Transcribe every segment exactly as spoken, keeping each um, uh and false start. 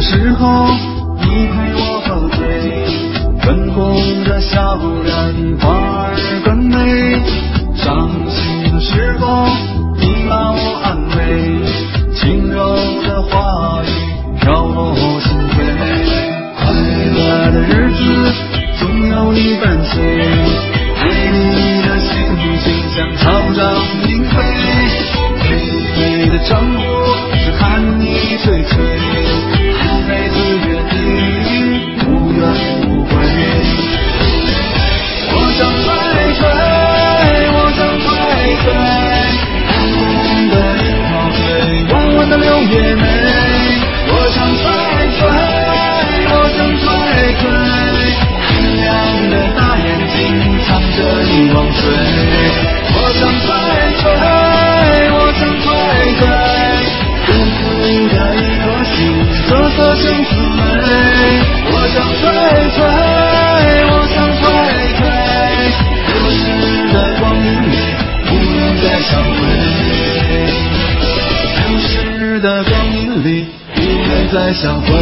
时候，你陪我喝醉，粉红的笑脸，花儿更美。伤心的时候，你把我安慰，轻柔的话语飘落心扉。快乐的日子总有你伴随，美丽的心情像草长莺飞，美丽的丈夫是喊你翠翠，一辈子约定无怨无悔。我想吹吹，我想吹吹，红红的樱桃醉，弯弯的柳叶眉。我想吹吹，我想吹吹，明亮的大眼睛藏着一汪水。我想吹吹，我想吹吹，苦苦的一颗心，涩涩生滋味。我想吹吹，我想吹吹，流逝的光阴里不愿再相会，流逝的光阴里不愿再相会。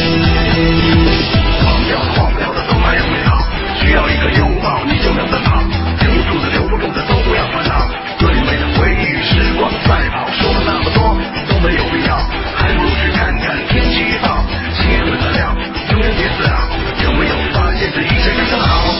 忘掉的忘不了的都还有味道，需要一个拥抱你就能奔跑，留不住的留不住的都不要烦恼，最美的回忆时光赛跑，说了那么多都没有必要，还不如去看看天气预报，天会很亮，永远别自扰，有没有发现这一切刚刚好。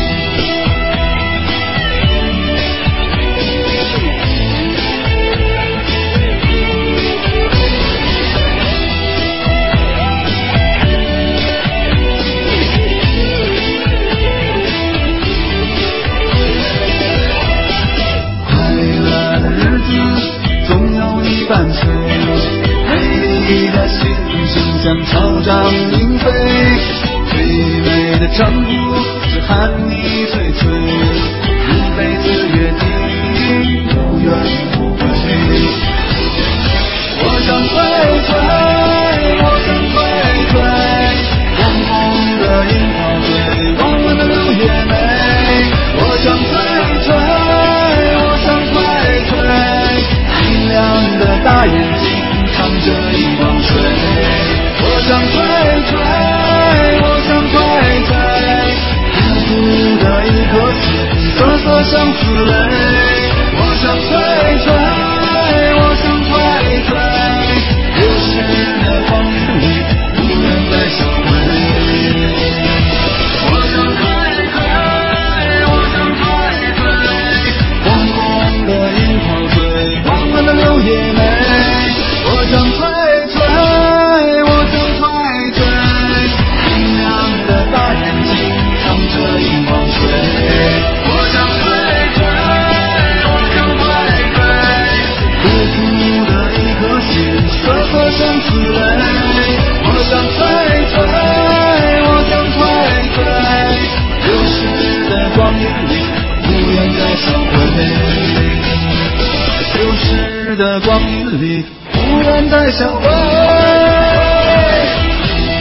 伴随美丽的心情像草长莺飞，最美的丈夫是喊你翠翠，一辈子约定无怨无悔。我想吹吹，我想吹吹，红红的樱桃醉，弯弯的柳叶眉。我想吹吹，我想吹吹，明亮的大眼睛藏着一汪水。我想吹吹，我想吹吹，苦苦的一颗心，涩涩像滋味。我想吹吹，我想吹吹，流逝的光阴里不愿再相会。我想吹吹，我想吹吹，红红的樱桃醉，弯弯的柳叶眉。我想吹吹，我想吹吹，明亮的大眼睛藏着一汪水。我想吹吹，我想吹吹，苦苦的一颗心，涩涩像滋味。我想吹吹，我想吹吹，流逝的光阴里不愿再相会，流逝的光阴里不愿再相会。